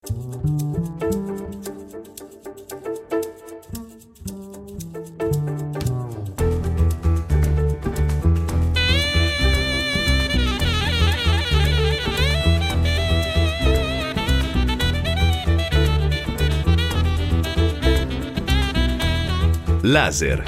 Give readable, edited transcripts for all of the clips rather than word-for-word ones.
Laser.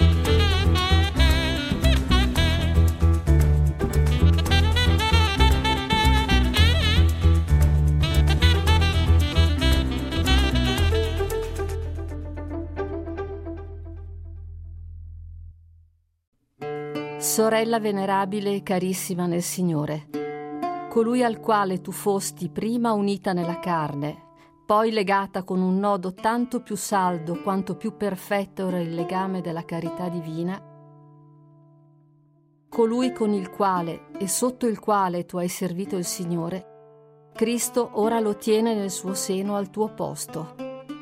Sorella venerabile e carissima nel Signore, colui al quale tu fosti prima unita nella carne, poi legata con un nodo tanto più saldo quanto più perfetto era il legame della carità divina, colui con il quale e sotto il quale tu hai servito il Signore, Cristo ora lo tiene nel suo seno al tuo posto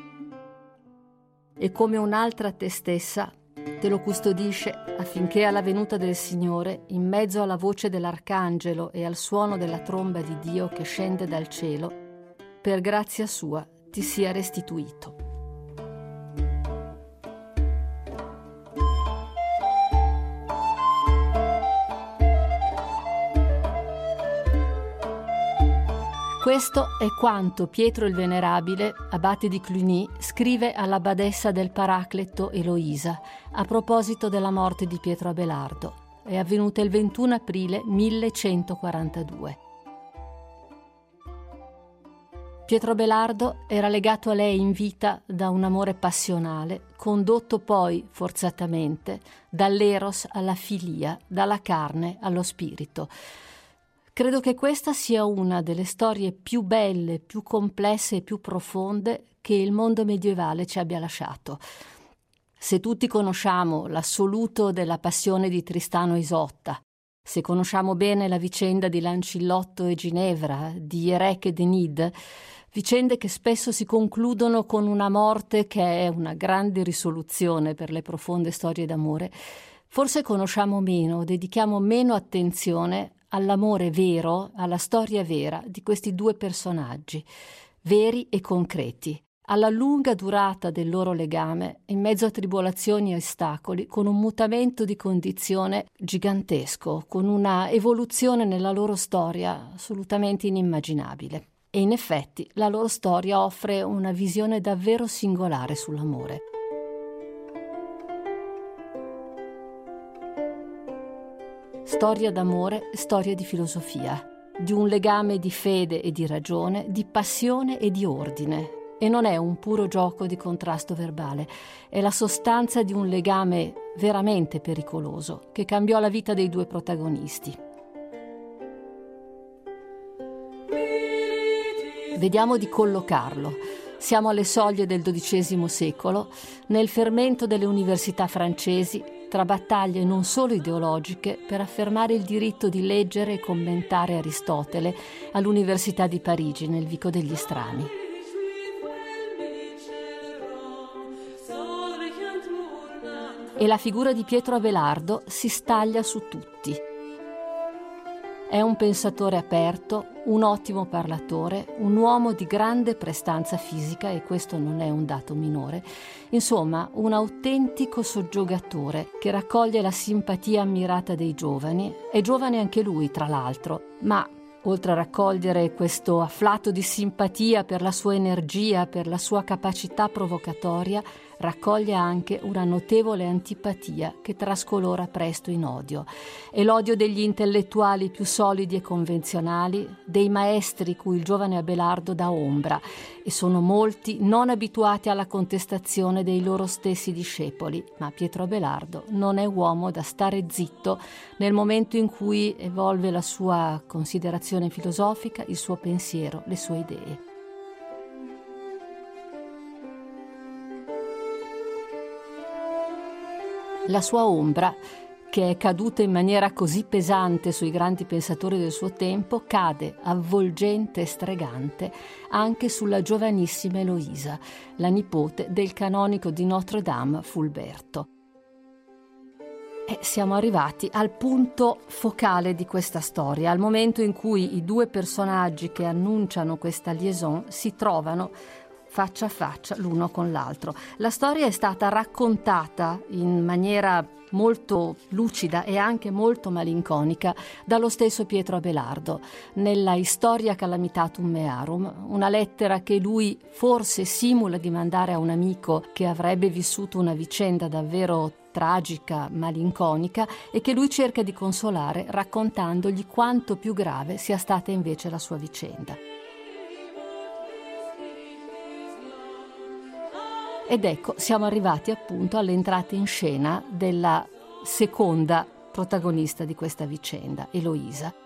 e come un'altra te stessa te lo custodisce affinché alla venuta del Signore, in mezzo alla voce dell'arcangelo e al suono della tromba di Dio che scende dal cielo, per grazia sua ti sia restituito. Questo è quanto Pietro il Venerabile, abate di Cluny, scrive alla badessa del Paracleto Eloisa a proposito della morte di Pietro Abelardo. È avvenuta il 21 aprile 1142. Pietro Abelardo era legato a lei in vita da un amore passionale, condotto poi, forzatamente, dall'eros alla filia, dalla carne allo spirito. Credo che questa sia una delle storie più belle, più complesse e più profonde che il mondo medievale ci abbia lasciato. Se tutti conosciamo l'assoluto della passione di Tristano e Isotta, se conosciamo bene la vicenda di Lancillotto e Ginevra, di Erec ed Enid, vicende che spesso si concludono con una morte che è una grande risoluzione per le profonde storie d'amore, forse conosciamo meno, dedichiamo meno attenzione all'amore vero, alla storia vera di questi due personaggi, veri e concreti, alla lunga durata del loro legame, in mezzo a tribolazioni e ostacoli, con un mutamento di condizione gigantesco, con una evoluzione nella loro storia assolutamente inimmaginabile. E in effetti la loro storia offre una visione davvero singolare sull'amore. Storia d'amore, storia di filosofia, di un legame di fede e di ragione, di passione e di ordine. E non è un puro gioco di contrasto verbale, è la sostanza di un legame veramente pericoloso che cambiò la vita dei due protagonisti. Vediamo di collocarlo. Siamo alle soglie del XII secolo, nel fermento delle università francesi, tra battaglie non solo ideologiche per affermare il diritto di leggere e commentare Aristotele all'Università di Parigi nel Vico degli Strani. E la figura di Pietro Abelardo si staglia su tutti. È un pensatore aperto, un ottimo parlatore, un uomo di grande prestanza fisica, e questo non è un dato minore, insomma un autentico soggiogatore che raccoglie la simpatia ammirata dei giovani. È giovane anche lui, tra l'altro, ma oltre a raccogliere questo afflato di simpatia per la sua energia, per la sua capacità provocatoria, raccoglie anche una notevole antipatia che trascolora presto in odio. È l'odio degli intellettuali più solidi e convenzionali, dei maestri cui il giovane Abelardo dà ombra, e sono molti non abituati alla contestazione dei loro stessi discepoli, ma Pietro Abelardo non è uomo da stare zitto nel momento in cui evolve la sua considerazione filosofica, il suo pensiero, le sue idee. La sua ombra, che è caduta in maniera così pesante sui grandi pensatori del suo tempo, cade avvolgente e stregante anche sulla giovanissima Eloisa, la nipote del canonico di Notre Dame Fulberto. E siamo arrivati al punto focale di questa storia, al momento in cui i due personaggi che annunciano questa liaison si trovano faccia a faccia l'uno con l'altro. La storia è stata raccontata in maniera molto lucida e anche molto malinconica dallo stesso Pietro Abelardo nella Historia Calamitatum Mearum, una lettera che lui forse simula di mandare a un amico che avrebbe vissuto una vicenda davvero tragica, malinconica, e che lui cerca di consolare raccontandogli quanto più grave sia stata invece la sua vicenda. Ed ecco, siamo arrivati appunto all'entrata in scena della seconda protagonista di questa vicenda, Eloisa.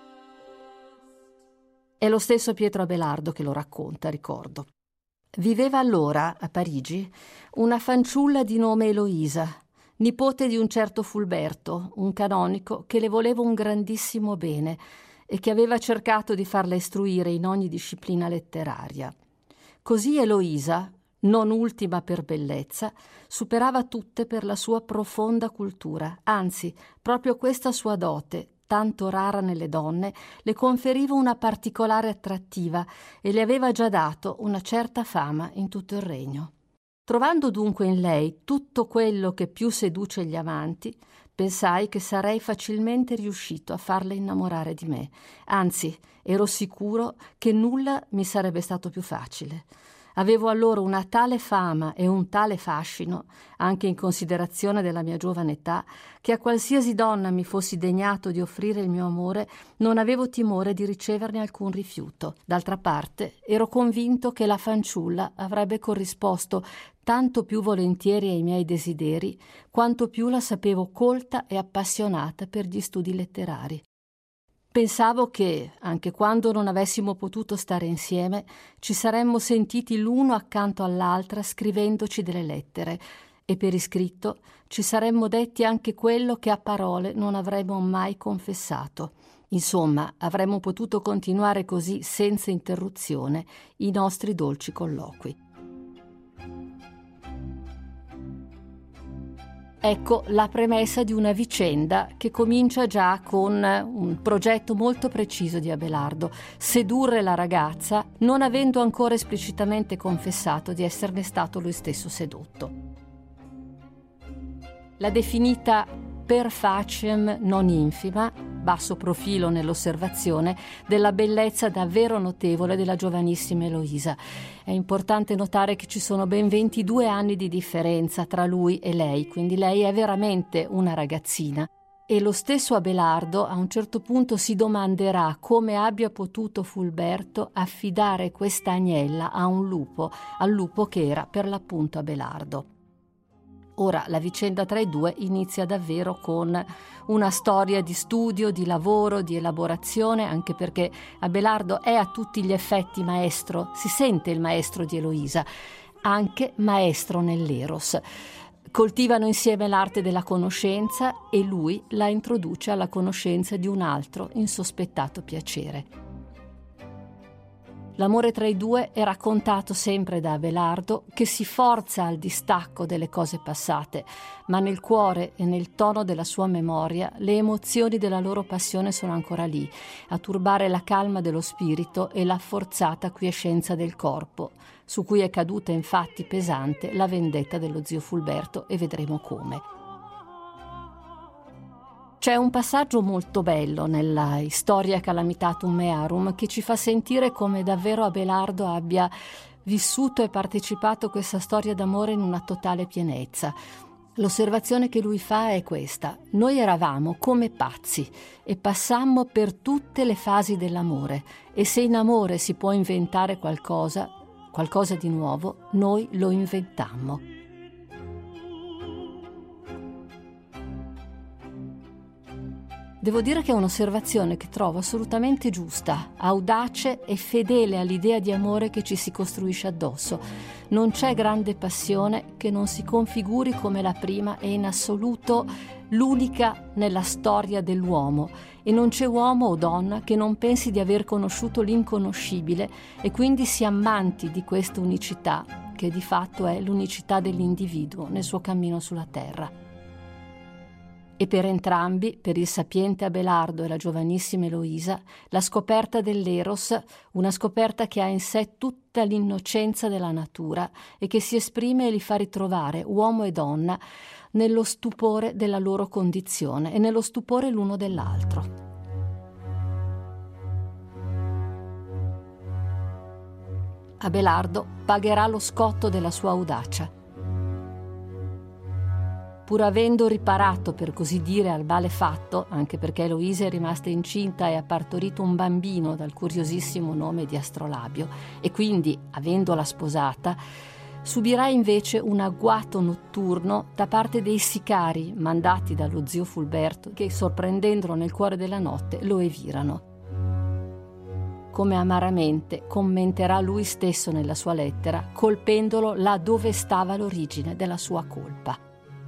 È lo stesso Pietro Abelardo che lo racconta, ricordo. Viveva allora, a Parigi, una fanciulla di nome Eloisa, nipote di un certo Fulberto, un canonico che le voleva un grandissimo bene e che aveva cercato di farla istruire in ogni disciplina letteraria. Così Eloisa, non ultima per bellezza, superava tutte per la sua profonda cultura, anzi, proprio questa sua dote, tanto rara nelle donne, le conferiva una particolare attrattiva e le aveva già dato una certa fama in tutto il regno. Trovando dunque in lei tutto quello che più seduce gli amanti, pensai che sarei facilmente riuscito a farla innamorare di me. Anzi, ero sicuro che nulla mi sarebbe stato più facile. Avevo allora una tale fama e un tale fascino, anche in considerazione della mia giovane età, che a qualsiasi donna mi fossi degnato di offrire il mio amore, non avevo timore di riceverne alcun rifiuto. D'altra parte, ero convinto che la fanciulla avrebbe corrisposto tanto più volentieri ai miei desideri, quanto più la sapevo colta e appassionata per gli studi letterari. Pensavo che, anche quando non avessimo potuto stare insieme, ci saremmo sentiti l'uno accanto all'altra scrivendoci delle lettere e per iscritto ci saremmo detti anche quello che a parole non avremmo mai confessato. Insomma, avremmo potuto continuare così senza interruzione i nostri dolci colloqui. Ecco la premessa di una vicenda che comincia già con un progetto molto preciso di Abelardo: sedurre la ragazza, non avendo ancora esplicitamente confessato di esserne stato lui stesso sedotto. La definita per faciem non infima, basso profilo nell'osservazione, della bellezza davvero notevole della giovanissima Eloisa. È importante notare che ci sono ben 22 anni di differenza tra lui e lei, quindi lei è veramente una ragazzina. E lo stesso Abelardo a un certo punto si domanderà come abbia potuto Fulberto affidare questa agnella a un lupo, al lupo che era per l'appunto Abelardo. Ora la vicenda tra i due inizia davvero con una storia di studio, di lavoro, di elaborazione, anche perché Abelardo è a tutti gli effetti maestro, si sente il maestro di Eloisa, anche maestro nell'eros. Coltivano insieme l'arte della conoscenza e lui la introduce alla conoscenza di un altro insospettato piacere. L'amore tra i due è raccontato sempre da Abelardo, che si forza al distacco delle cose passate, ma nel cuore e nel tono della sua memoria le emozioni della loro passione sono ancora lì, a turbare la calma dello spirito e la forzata quiescenza del corpo, su cui è caduta infatti pesante la vendetta dello zio Fulberto, e vedremo come. C'è un passaggio molto bello nella Historia Calamitatum Mearum che ci fa sentire come davvero Abelardo abbia vissuto e partecipato a questa storia d'amore in una totale pienezza. L'osservazione che lui fa è questa: noi eravamo come pazzi e passammo per tutte le fasi dell'amore, e se in amore si può inventare qualcosa di nuovo, noi lo inventammo. Devo dire che è un'osservazione che trovo assolutamente giusta, audace e fedele all'idea di amore che ci si costruisce addosso. Non c'è grande passione che non si configuri come la prima e in assoluto l'unica nella storia dell'uomo, e non c'è uomo o donna che non pensi di aver conosciuto l'inconoscibile e quindi si ammanti di questa unicità, che di fatto è l'unicità dell'individuo nel suo cammino sulla terra. E per entrambi, per il sapiente Abelardo e la giovanissima Eloisa, la scoperta dell'Eros, una scoperta che ha in sé tutta l'innocenza della natura e che si esprime e li fa ritrovare, uomo e donna, nello stupore della loro condizione e nello stupore l'uno dell'altro. Abelardo pagherà lo scotto della sua audacia. Pur avendo riparato, per così dire, al male fatto, anche perché Eloisa è rimasta incinta e ha partorito un bambino dal curiosissimo nome di Astrolabio, e quindi, avendola sposata, subirà invece un agguato notturno da parte dei sicari mandati dallo zio Fulberto, che, sorprendendolo nel cuore della notte, lo evirano. Come amaramente commenterà lui stesso nella sua lettera, colpendolo là dove stava l'origine della sua colpa.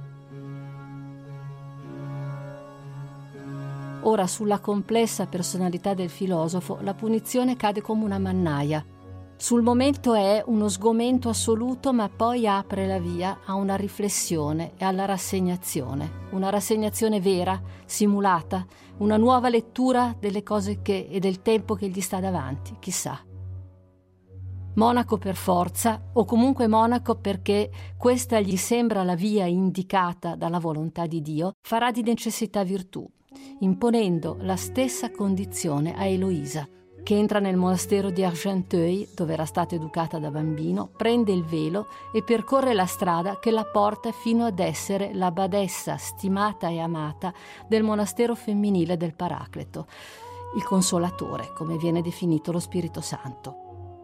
Ora, sulla complessa personalità del filosofo, la punizione cade come una mannaia. Sul momento è uno sgomento assoluto, ma poi apre la via a una riflessione e alla rassegnazione. Una rassegnazione vera, simulata, una nuova lettura delle cose e del tempo che gli sta davanti, chissà. Monaco per forza, o comunque monaco perché questa gli sembra la via indicata dalla volontà di Dio, farà di necessità virtù, imponendo la stessa condizione a Eloisa, che entra nel monastero di Argenteuil, dove era stata educata da bambino, prende il velo e percorre la strada che la porta fino ad essere la badessa stimata e amata del monastero femminile del Paracleto, il Consolatore, come viene definito lo Spirito Santo.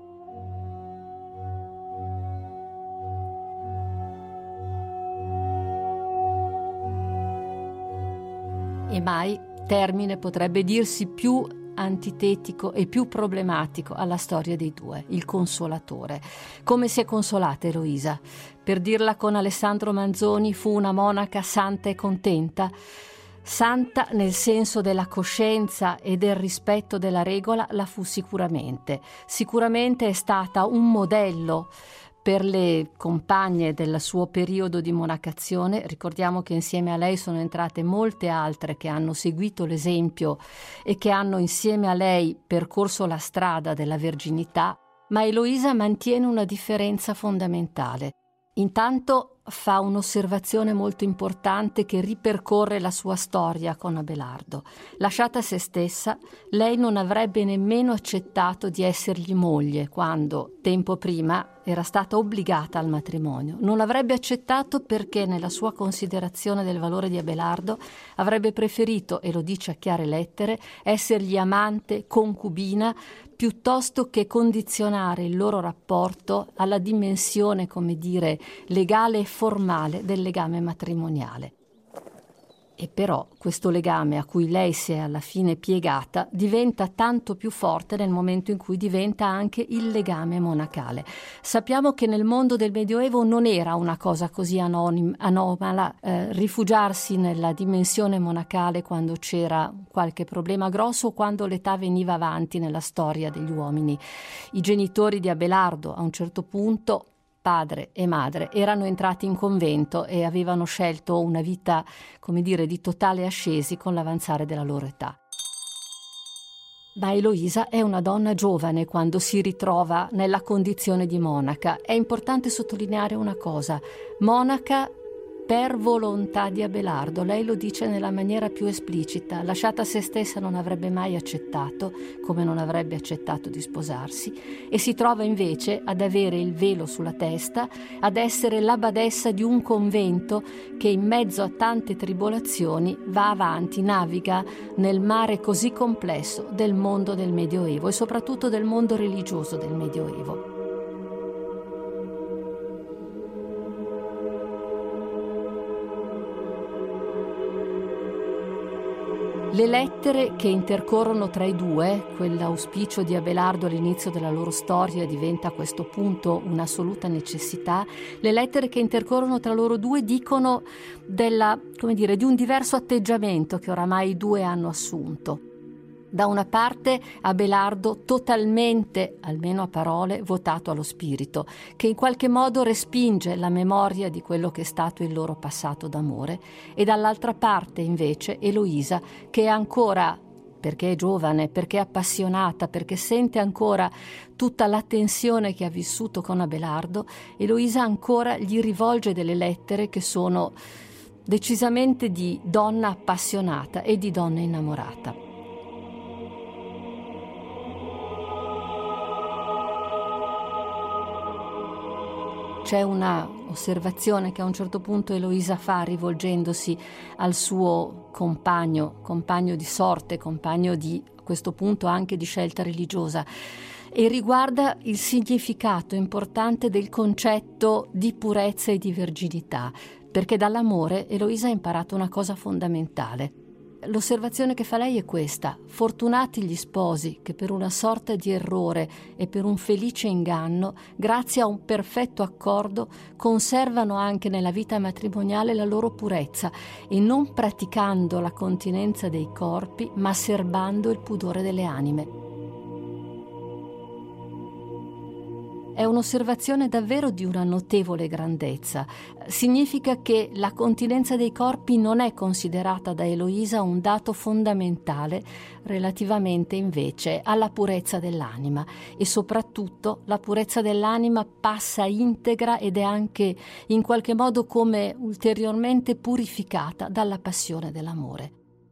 E mai termine potrebbe dirsi più antitetico e più problematico alla storia dei due, il Consolatore. Come si è consolata Eloisa? Per dirla con Alessandro Manzoni, fu una monaca santa e contenta. Santa nel senso della coscienza e del rispetto della regola la fu sicuramente. Sicuramente è stata un modello per le compagne del suo periodo di monacazione. Ricordiamo che insieme a lei sono entrate molte altre che hanno seguito l'esempio e che hanno insieme a lei percorso la strada della verginità, ma Eloisa mantiene una differenza fondamentale. Intanto fa un'osservazione molto importante che ripercorre la sua storia con Abelardo. Lasciata se stessa, lei non avrebbe nemmeno accettato di essergli moglie quando, tempo prima, era stata obbligata al matrimonio. Non avrebbe accettato perché, nella sua considerazione del valore di Abelardo, avrebbe preferito, e lo dice a chiare lettere, essergli amante, concubina, piuttosto che condizionare il loro rapporto alla dimensione, come dire, legale e formale del legame matrimoniale. E però questo legame a cui lei si è alla fine piegata diventa tanto più forte nel momento in cui diventa anche il legame monacale. Sappiamo che nel mondo del Medioevo non era una cosa così anomala rifugiarsi nella dimensione monacale quando c'era qualche problema grosso o quando l'età veniva avanti nella storia degli uomini. I genitori di Abelardo a un certo punto, padre e madre, erano entrati in convento e avevano scelto una vita, come dire, di totale ascesi con l'avanzare della loro età. Ma Eloisa è una donna giovane quando si ritrova nella condizione di monaca. È importante sottolineare una cosa: monaca per volontà di Abelardo. Lei lo dice nella maniera più esplicita. Lasciata se stessa non avrebbe mai accettato, come non avrebbe accettato di sposarsi, e si trova invece ad avere il velo sulla testa, ad essere la badessa di un convento che in mezzo a tante tribolazioni va avanti, naviga nel mare così complesso del mondo del Medioevo e soprattutto del mondo religioso del Medioevo. Le lettere che intercorrono tra i due, quell'auspicio di Abelardo all'inizio della loro storia diventa a questo punto un'assoluta necessità. Le lettere che intercorrono tra loro due dicono di un diverso atteggiamento che oramai i due hanno assunto. Da una parte Abelardo totalmente, almeno a parole, votato allo spirito, che in qualche modo respinge la memoria di quello che è stato il loro passato d'amore, e dall'altra parte invece Eloisa, che è ancora, perché è giovane, perché è appassionata, perché sente ancora tutta la tensione che ha vissuto con Abelardo, Eloisa ancora gli rivolge delle lettere che sono decisamente di donna appassionata e di donna innamorata. C'è una osservazione che a un certo punto Eloisa fa rivolgendosi al suo compagno di sorte, compagno di, a questo punto anche di scelta religiosa, e riguarda il significato importante del concetto di purezza e di verginità, perché dall'amore Eloisa ha imparato una cosa fondamentale. L'osservazione che fa lei è questa: fortunati gli sposi che per una sorta di errore e per un felice inganno, grazie a un perfetto accordo, conservano anche nella vita matrimoniale la loro purezza e non praticando la continenza dei corpi, ma serbando il pudore delle anime. È un'osservazione davvero di una notevole grandezza. Significa che la continenza dei corpi non è considerata da Eloisa un dato fondamentale relativamente invece alla purezza dell'anima, e soprattutto la purezza dell'anima passa integra ed è anche in qualche modo come ulteriormente purificata dalla passione dell'amore.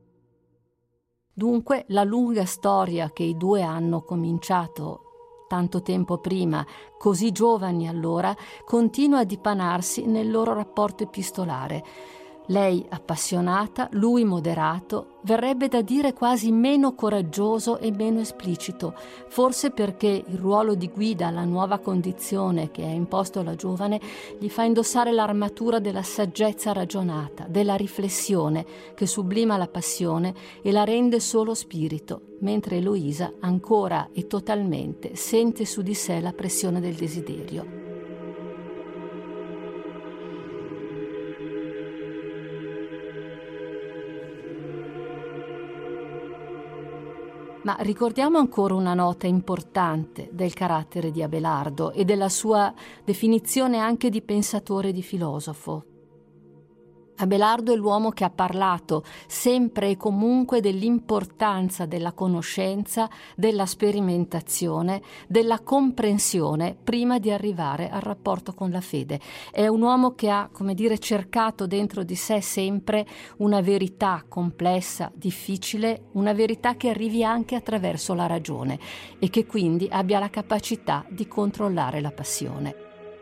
Dunque la lunga storia che i due hanno cominciato tanto tempo prima, così giovani allora, continua a dipanarsi nel loro rapporto epistolare. Lei appassionata, lui moderato, verrebbe da dire quasi meno coraggioso e meno esplicito, forse perché il ruolo di guida alla nuova condizione che è imposto alla giovane gli fa indossare l'armatura della saggezza ragionata, della riflessione che sublima la passione e la rende solo spirito, mentre Eloisa ancora e totalmente sente su di sé la pressione del desiderio. Ma ricordiamo ancora una nota importante del carattere di Abelardo e della sua definizione anche di pensatore e di filosofo. Abelardo è l'uomo che ha parlato sempre e comunque dell'importanza della conoscenza, della sperimentazione, della comprensione prima di arrivare al rapporto con la fede. È un uomo che ha, cercato dentro di sé sempre una verità complessa, difficile, una verità che arrivi anche attraverso la ragione e che quindi abbia la capacità di controllare la passione.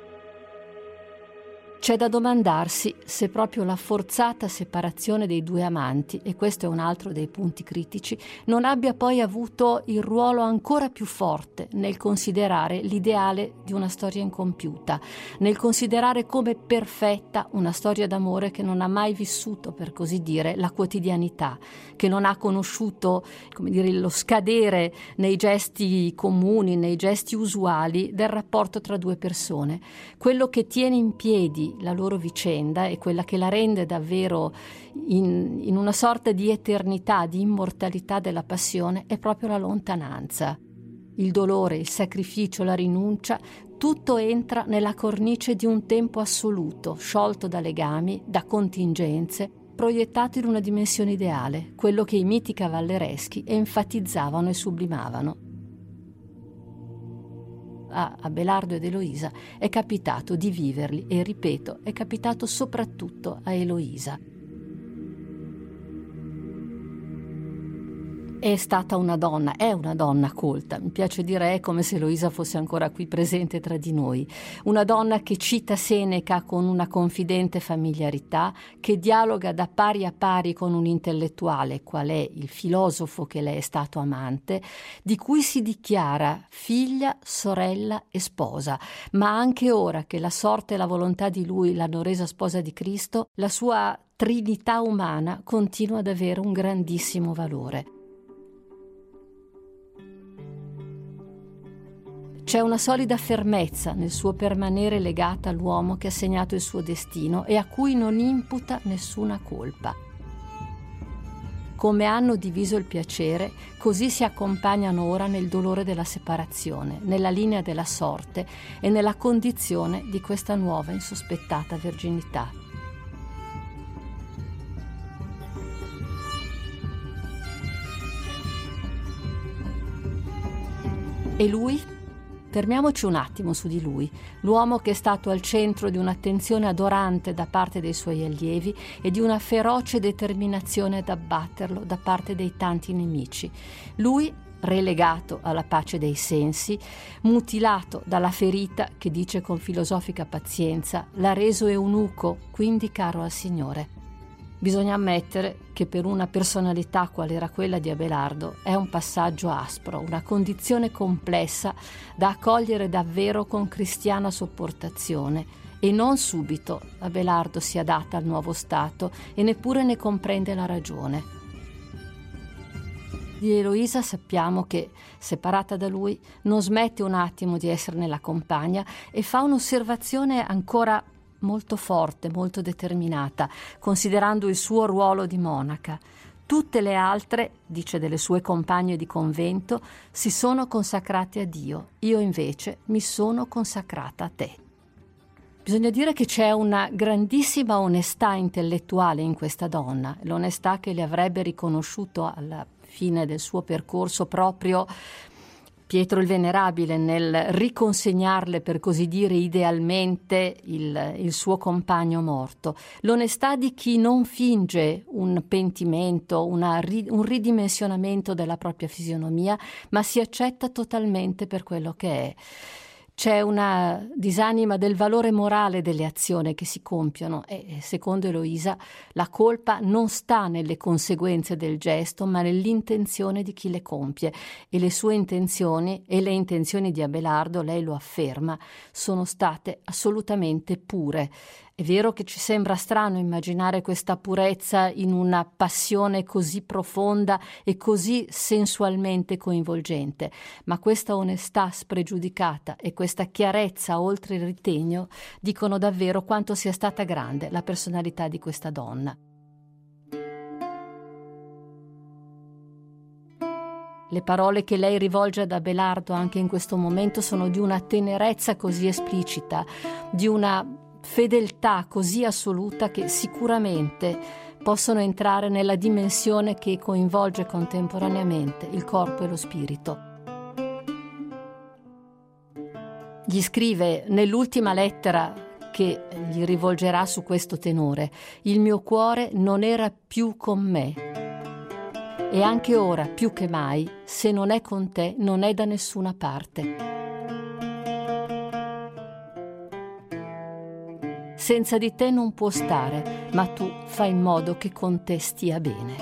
C'è da domandarsi se proprio la forzata separazione dei due amanti, e questo è un altro dei punti critici, non abbia poi avuto il ruolo ancora più forte nel considerare l'ideale di una storia incompiuta, nel considerare come perfetta una storia d'amore che non ha mai vissuto, per così dire, la quotidianità, che non ha conosciuto, lo scadere nei gesti comuni, nei gesti usuali del rapporto tra due persone. Quello che tiene in piedi la loro vicenda e quella che la rende davvero in una sorta di eternità, di immortalità della passione è proprio la lontananza. Il dolore, il sacrificio, la rinuncia, tutto entra nella cornice di un tempo assoluto, sciolto da legami, da contingenze, proiettato in una dimensione ideale, quello che i miti cavallereschi enfatizzavano e sublimavano. A Abelardo ed Eloisa è capitato di viverli e, ripeto, è capitato soprattutto a Eloisa. È stata una donna, è una donna colta, mi piace dire è come se Eloisa fosse ancora qui presente tra di noi, una donna che cita Seneca con una confidente familiarità, che dialoga da pari a pari con un intellettuale, qual è il filosofo che le è stato amante, di cui si dichiara figlia, sorella e sposa, ma anche ora che la sorte e la volontà di lui l'hanno resa sposa di Cristo, la sua trinità umana continua ad avere un grandissimo valore. C'è una solida fermezza nel suo permanere legata all'uomo che ha segnato il suo destino e a cui non imputa nessuna colpa. Come hanno diviso il piacere, così si accompagnano ora nel dolore della separazione, nella linea della sorte e nella condizione di questa nuova insospettata verginità. E lui? Fermiamoci un attimo su di lui, l'uomo che è stato al centro di un'attenzione adorante da parte dei suoi allievi e di una feroce determinazione ad abbatterlo da parte dei tanti nemici. Lui, relegato alla pace dei sensi, mutilato dalla ferita che, dice con filosofica pazienza, l'ha reso eunuco, quindi caro al Signore. Bisogna ammettere che per una personalità qual era quella di Abelardo è un passaggio aspro, una condizione complessa da accogliere davvero con cristiana sopportazione, e non subito Abelardo si adatta al nuovo stato e neppure ne comprende la ragione. Di Eloisa sappiamo che, separata da lui, non smette un attimo di esserne la compagna e fa un'osservazione ancora molto forte, molto determinata, considerando il suo ruolo di monaca. Tutte le altre, dice delle sue compagne di convento, si sono consacrate a Dio. Io invece mi sono consacrata a te. Bisogna dire che c'è una grandissima onestà intellettuale in questa donna, l'onestà che le avrebbe riconosciuto alla fine del suo percorso proprio Pietro il Venerabile nel riconsegnarle, per così dire, idealmente il suo compagno morto. L'onestà di chi non finge un pentimento, un ridimensionamento della propria fisionomia, ma si accetta totalmente per quello che è. C'è una disanima del valore morale delle azioni che si compiono e, secondo Eloisa, la colpa non sta nelle conseguenze del gesto, ma nell'intenzione di chi le compie, e le sue intenzioni e le intenzioni di Abelardo, lei lo afferma, sono state assolutamente pure. È vero che ci sembra strano immaginare questa purezza in una passione così profonda e così sensualmente coinvolgente, ma questa onestà spregiudicata e questa chiarezza oltre il ritegno dicono davvero quanto sia stata grande la personalità di questa donna. Le parole che lei rivolge ad Abelardo anche in questo momento sono di una tenerezza così esplicita, di una fedeltà così assoluta che sicuramente possono entrare nella dimensione che coinvolge contemporaneamente il corpo e lo spirito. Gli scrive nell'ultima lettera che gli rivolgerà su questo tenore: il mio cuore non era più con me e anche ora più che mai, se non è con te, non è da nessuna parte. Senza di te non può stare, ma tu fai in modo che con te stia bene.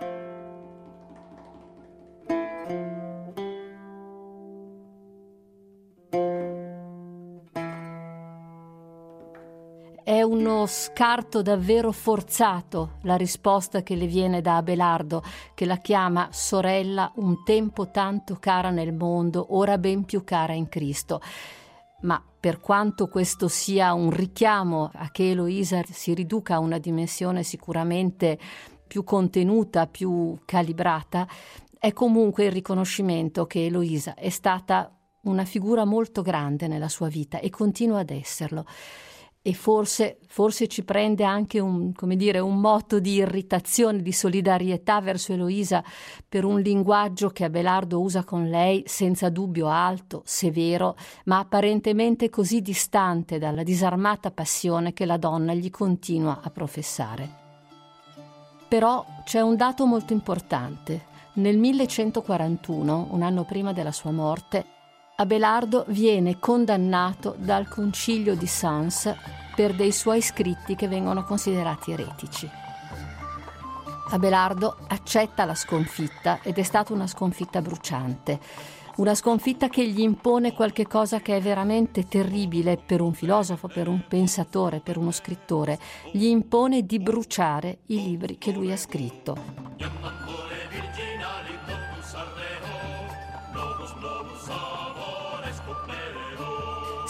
È uno scarto davvero forzato la risposta che le viene da Abelardo, che la chiama sorella un tempo tanto cara nel mondo, ora ben più cara in Cristo. Ma per quanto questo sia un richiamo a che Eloisa si riduca a una dimensione sicuramente più contenuta, più calibrata, è comunque il riconoscimento che Eloisa è stata una figura molto grande nella sua vita e continua ad esserlo. E forse ci prende anche un moto di irritazione, di solidarietà verso Eloisa per un linguaggio che Abelardo usa con lei, senza dubbio alto, severo, ma apparentemente così distante dalla disarmata passione che la donna gli continua a professare. Però c'è un dato molto importante. Nel 1141, un anno prima della sua morte, Abelardo viene condannato dal Concilio di Sens per dei suoi scritti che vengono considerati eretici. Abelardo accetta la sconfitta ed è stata una sconfitta bruciante, una sconfitta che gli impone qualche cosa che è veramente terribile per un filosofo, per un pensatore, per uno scrittore. Gli impone di bruciare i libri che lui ha scritto.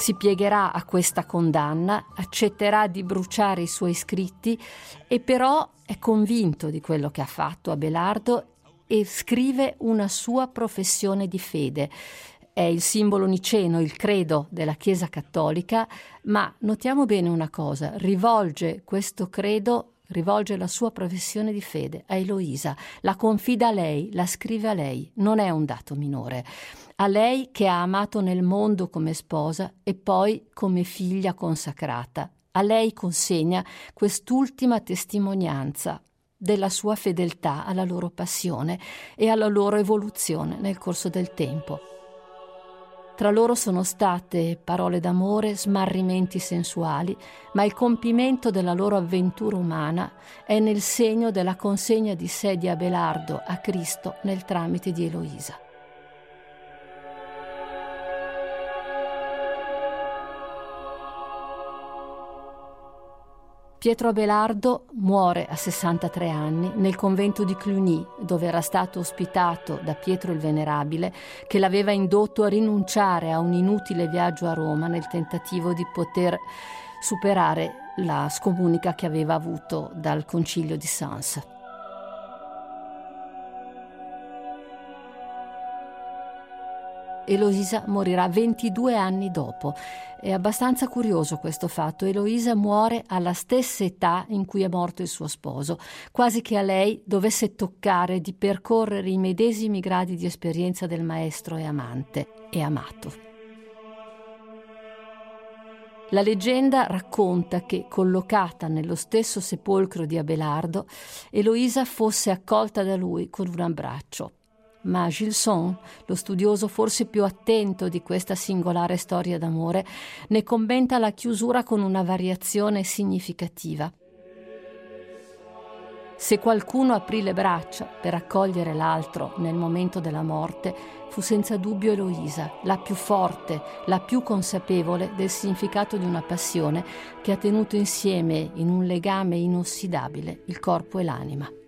Si piegherà a questa condanna, accetterà di bruciare i suoi scritti e però è convinto di quello che ha fatto Abelardo e scrive una sua professione di fede. È il simbolo niceno, il credo della Chiesa cattolica, ma notiamo bene una cosa, rivolge la sua professione di fede a Eloisa, la confida a lei, la scrive a lei, non è un dato minore. A lei che ha amato nel mondo come sposa e poi come figlia consacrata. A lei consegna quest'ultima testimonianza della sua fedeltà alla loro passione e alla loro evoluzione nel corso del tempo. Tra loro sono state parole d'amore, smarrimenti sensuali, ma il compimento della loro avventura umana è nel segno della consegna di sé di Abelardo a Cristo nel tramite di Eloisa. Pietro Abelardo muore a 63 anni nel convento di Cluny, dove era stato ospitato da Pietro il Venerabile, che l'aveva indotto a rinunciare a un inutile viaggio a Roma nel tentativo di poter superare la scomunica che aveva avuto dal concilio di Sens. Eloisa morirà 22 anni dopo. È abbastanza curioso questo fatto. Eloisa muore alla stessa età in cui è morto il suo sposo, quasi che a lei dovesse toccare di percorrere i medesimi gradi di esperienza del maestro e amante e amato. La leggenda racconta che, collocata nello stesso sepolcro di Abelardo, Eloisa fosse accolta da lui con un abbraccio. Ma Gilson, lo studioso forse più attento di questa singolare storia d'amore, ne commenta la chiusura con una variazione significativa. Se qualcuno aprì le braccia per accogliere l'altro nel momento della morte, fu senza dubbio Eloisa, la più forte, la più consapevole del significato di una passione che ha tenuto insieme in un legame inossidabile il corpo e l'anima.